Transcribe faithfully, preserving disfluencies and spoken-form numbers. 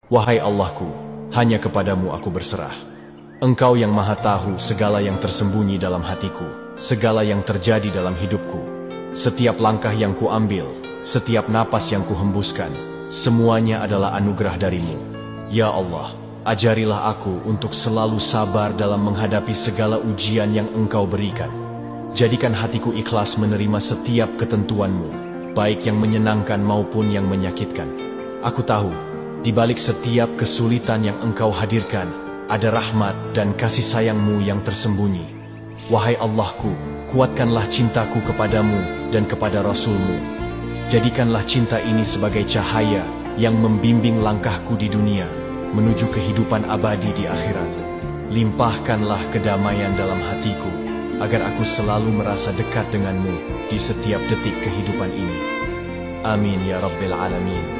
Wahai Allahku, hanya kepadamu aku berserah. Engkau yang maha tahu segala yang tersembunyi dalam hatiku, segala yang terjadi dalam hidupku. Setiap langkah yang kuambil, setiap napas yang kuhembuskan, semuanya adalah anugerah darimu. Ya Allah, ajarilah aku untuk selalu sabar dalam menghadapi segala ujian yang Engkau berikan. Jadikan hatiku ikhlas menerima setiap ketentuanmu, baik yang menyenangkan maupun yang menyakitkan. Aku tahu, di balik setiap kesulitan yang Engkau hadirkan, ada rahmat dan kasih sayang-Mu yang tersembunyi. Wahai Allahku, kuatkanlah cintaku kepadamu dan kepada Rasul-Mu. Jadikanlah cinta ini sebagai cahaya yang membimbing langkahku di dunia, menuju kehidupan abadi di akhirat. Limpahkanlah kedamaian dalam hatiku, agar aku selalu merasa dekat denganmu di setiap detik kehidupan ini. Amin ya Rabbil Alamin.